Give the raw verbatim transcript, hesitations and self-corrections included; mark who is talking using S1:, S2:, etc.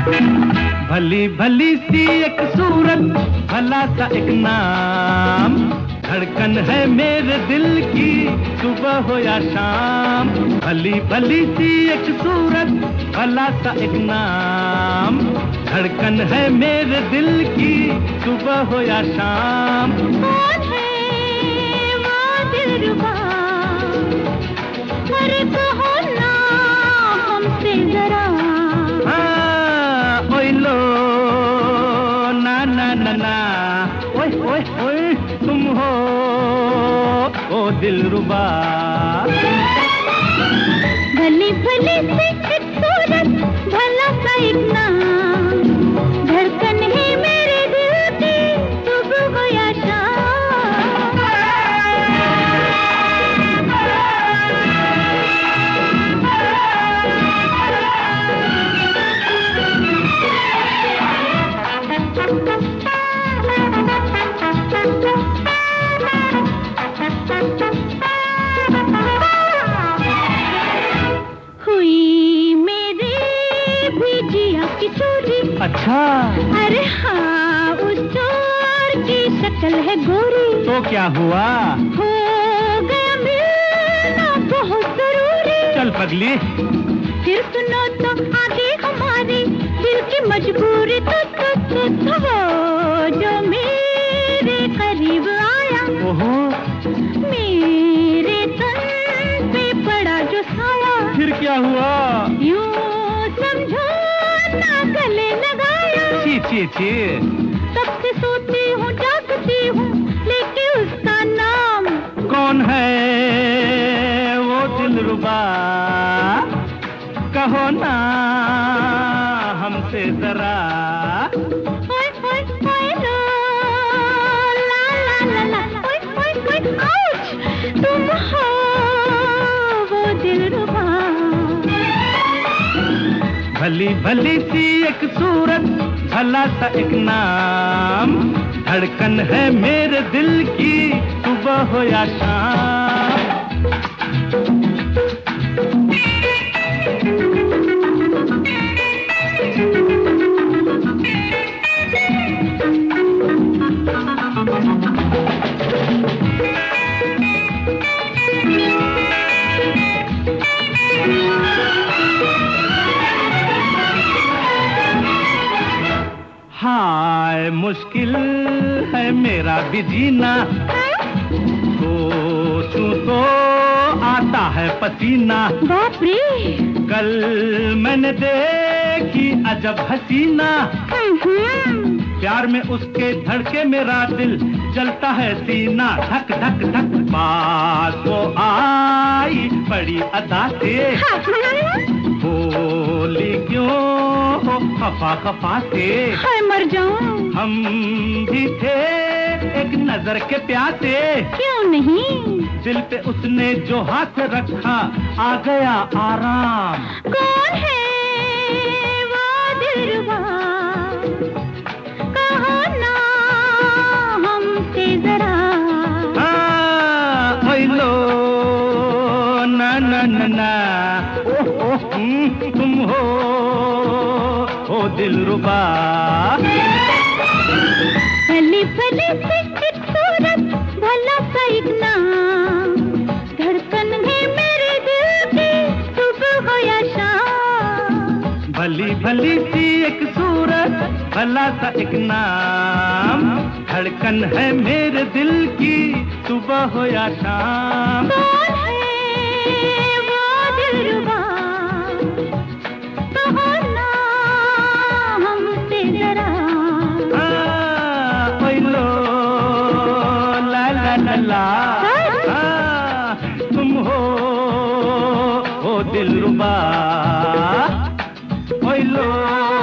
S1: भली भली सी एक सूरत, भला सा एक नाम, धड़कन है मेरे दिल की सुबह हो या शाम। भली भली सी एक सूरत, भला सा एक नाम, धड़कन है मेरे दिल की सुबह हो या शाम।
S2: कौन है वो दिलरुबा, अरे कहो ना हमसे जरा।
S1: हाँ, ओए लो ना ना ना ना, ओए ओए ओए तुम हो ओ दिलरुबा।
S2: भली भली सी एक सूरत, भला सा एक नाम, धड़कन है मेरे दिल की सुबह हो या शाम। हुई मेरी भी जिया की चोरी।
S1: अच्छा,
S2: अरे हाँ, उस चोर की शक्ल है गोरी।
S1: तो क्या हुआ?
S2: हो गया मिलना बहुत जरूरी।
S1: चल पगली,
S2: फिर सुनो तो आगे हमारी दिल की मजबूरी। तो तो तो, तो वो जो मेरे करीब आया,
S1: ओहो,
S2: मेरे तन पे पड़ा जो साया।
S1: फिर क्या हुआ?
S2: यूं समझो ना गले लगाया।
S1: छी छी छी,
S2: तब से सोती हूँ जागती हूँ लेके उसका नाम।
S1: कौन है वो दिलरुबा, कहो ना हमसे जरा।
S2: ओए ओए ओए लो, ला ला ला ला, ओए ओए ओए आउच, तुम हो वो दिलरुबा।
S1: भली भली सी एक सूरत, भला सा एक नाम, धड़कन है मेरे दिल की सुबह हो या शाम। हाय मुश्किल है मेरा भी जीना, सोचूं तो आता है पसीना।
S2: बाप रे,
S1: कल मैंने देखी अजब हसीना, प्यार में उसके धड़के मेरा दिल जलता है सीना। धक धक धक, पास वो आई बड़ी अदा से, बोली क्यों हो खफा खफा से।
S2: हाय मर जाऊं,
S1: हम भी थे एक नजर के प्यासे।
S2: क्यों नहीं,
S1: दिल पे उसने जो हाथ रखा आ गया आराम।
S2: कौन है वो दिलरुबा, कहो ना हमसे जरा।
S1: हाँ, ओए लो ना ना ना ना, ओह ओह हम्म, तुम हो ओ दिलरुबा।
S2: भली भली सी एक सूरत, भला सा एक नाम, धड़कन है मेरे दिल की सुबह हो या शाम।
S1: भली भली सी एक सूरत, भला सा एक नाम, धड़कन है मेरे दिल की सुबह हो या शाम।
S2: कौन है वो दिलरुबा, कहो ना हमसे जरा।
S1: हाँ, ओए लो ला ला ला ला, हाँ, तुम हो ओ दिलरुबा, ओए लो।